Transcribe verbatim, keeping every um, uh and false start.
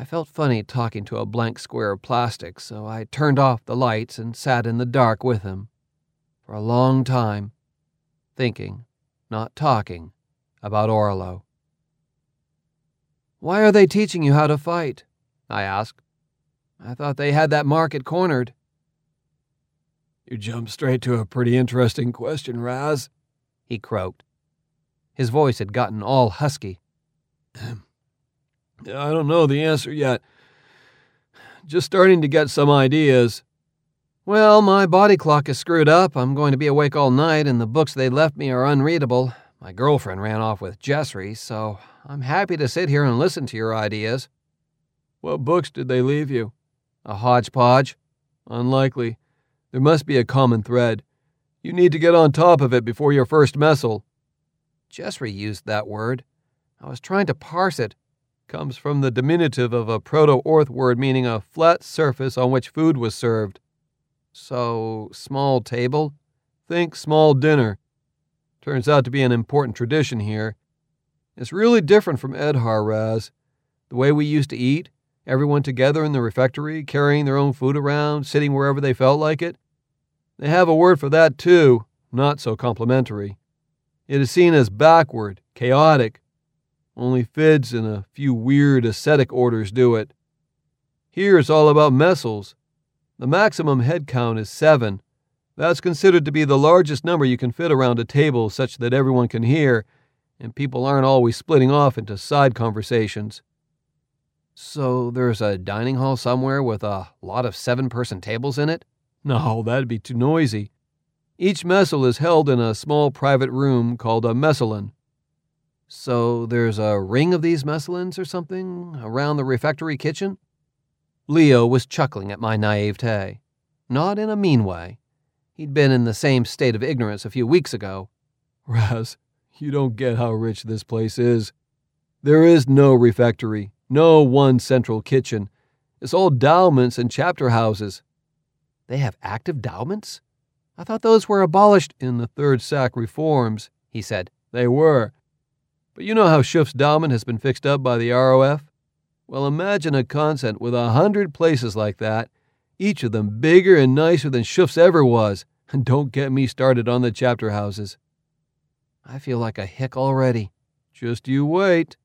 I felt funny talking to a blank square of plastic, so I turned off the lights and sat in the dark with him for a long time, thinking, not talking, about Orlo. "Why are they teaching you how to fight?" I asked. "I thought they had that market cornered." "You jumped straight to a pretty interesting question, Raz," he croaked. His voice had gotten all husky. "I don't know the answer yet. Just starting to get some ideas." "Well, my body clock is screwed up. I'm going to be awake all night, and the books they left me are unreadable. My girlfriend ran off with Jessry, so I'm happy to sit here and listen to your ideas." "What books did they leave you?" "A hodgepodge." "Unlikely. There must be a common thread. You need to get on top of it before your first messel." Jessry used that word. I was trying to parse it. Comes from the diminutive of a Proto-Orth word meaning a flat surface on which food was served. So, small table? Think small dinner. Turns out to be an important tradition here. It's really different from Edhar, Raz. The way we used to eat, everyone together in the refectory, carrying their own food around, sitting wherever they felt like it. They have a word for that too, not so complimentary. It is seen as backward, chaotic. Only Fids and a few weird ascetic orders do it. Here it's all about messels. The maximum head count is seven. That's considered to be the largest number you can fit around a table such that everyone can hear, and people aren't always splitting off into side conversations. So there's a dining hall somewhere with a lot of seven-person tables in it? No, that'd be too noisy. Each messel is held in a small private room called a messalin. So there's a ring of these messalins or something around the refectory kitchen? Leo was chuckling at my naivete. Not in a mean way. He'd been in the same state of ignorance a few weeks ago. Raz, you don't get how rich this place is. There is no refectory, no one central kitchen. It's all dowments and chapter houses. They have active dowments? I thought those were abolished in the Third Sack reforms, he said. They were. But you know how Shuf's Dowment has been fixed up by the R O F? Well, imagine a convent with a hundred places like that, each of them bigger and nicer than Shuf's ever was. And don't get me started on the chapter houses. I feel like a hick already. Just you wait.